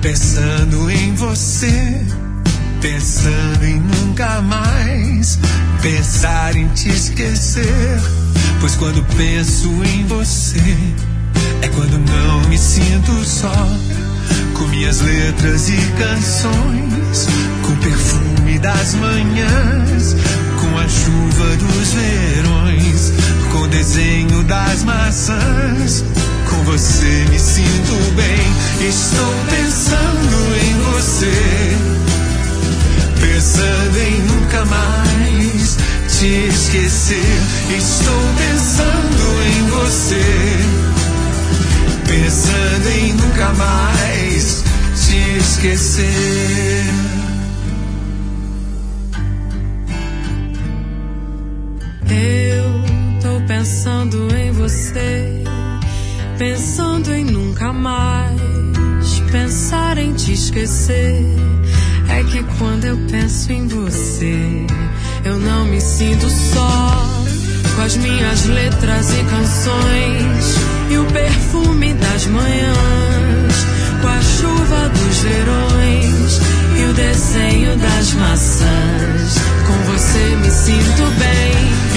Pensando em você, pensando em nunca mais pensar em te esquecer. Pois quando penso em você, é quando não me sinto só. Com minhas letras e canções, com o perfume das manhãs, com a chuva dos verões, com o desenho das maçãs. Com você me sinto bem. Estou pensando em você, pensando em nunca mais te esquecer. Estou pensando em você, pensando em nunca mais te esquecer. Eu tô pensando em você, pensando em nunca mais pensar em te esquecer. É que quando eu penso em você, eu não me sinto só. Com as minhas letras e canções, e o perfume das manhãs, com a chuva dos verões, e o desenho das maçãs. Com você me sinto bem.